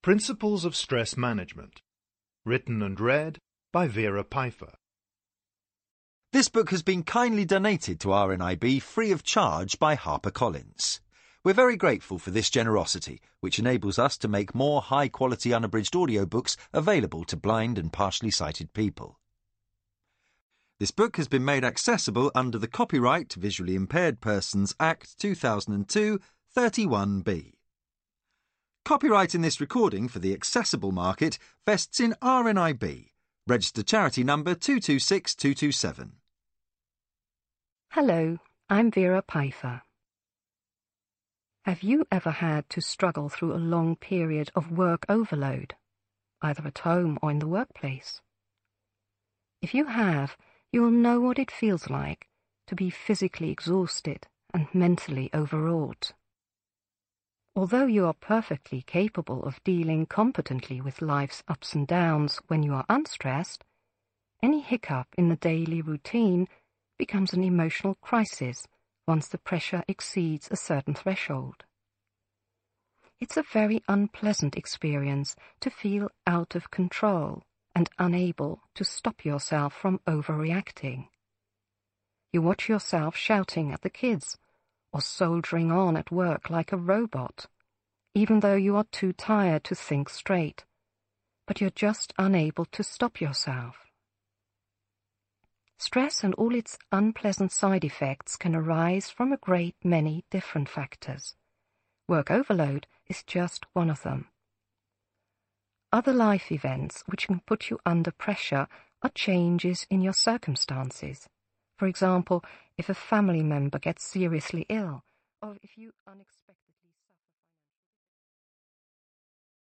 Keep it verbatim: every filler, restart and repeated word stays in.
Principles of Stress Management. Written and read by Vera Pfeiffer. This book has been kindly donated to R N I B free of charge by HarperCollins. We're very grateful for this generosity, which enables us to make more high-quality unabridged audiobooks available to blind and partially sighted people. This book has been made accessible under the Copyright Visually Impaired Persons Act two thousand two, thirty-one B. Copyright in this recording for the accessible market vests in R N I B, registered charity number two two six two two seven. Hello, I'm Vera Pfeiffer. Have you ever had to struggle through a long period of work overload, either at home or in the workplace? If you have, you will know what it feels like to be physically exhausted and mentally overwrought. Although you are perfectly capable of dealing competently with life's ups and downs when you are unstressed, any hiccup in the daily routine becomes an emotional crisis once the pressure exceeds a certain threshold. It's a very unpleasant experience to feel out of control and unable to stop yourself from overreacting. You watch yourself shouting at the kids or soldiering on at work like a robot, even though you are too tired to think straight, but you're just unable to stop yourself. Stress and all its unpleasant side effects can arise from a great many different factors. Work overload is just one of them. Other life events which can put you under pressure are changes in your circumstances. For example, if a family member gets seriously ill, or if you unexpectedly